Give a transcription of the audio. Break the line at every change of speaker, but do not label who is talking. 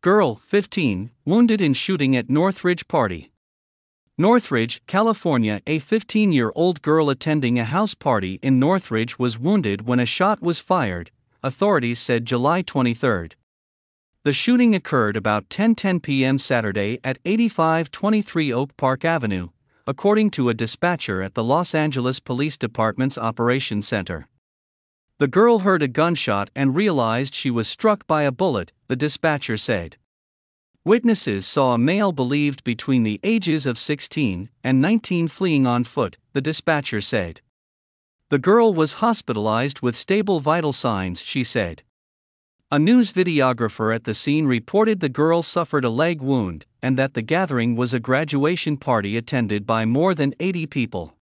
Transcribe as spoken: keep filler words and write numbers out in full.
Girl, fifteen, wounded in shooting at Northridge party. Northridge, California. A fifteen-year-old girl attending a house party in Northridge was wounded when a shot was fired, authorities said July twenty-third. The shooting occurred about ten ten p m Saturday at eighty-five twenty-three Oak Park Avenue, according to a dispatcher at the Los Angeles Police Department's Operations Center. The girl heard a gunshot and realized she was struck by a bullet, the dispatcher said. Witnesses saw a male believed between the ages of sixteen and nineteen fleeing on foot, the dispatcher said. The girl was hospitalized with stable vital signs, she said. A news videographer at the scene reported the girl suffered a leg wound and that the gathering was a graduation party attended by more than eighty people.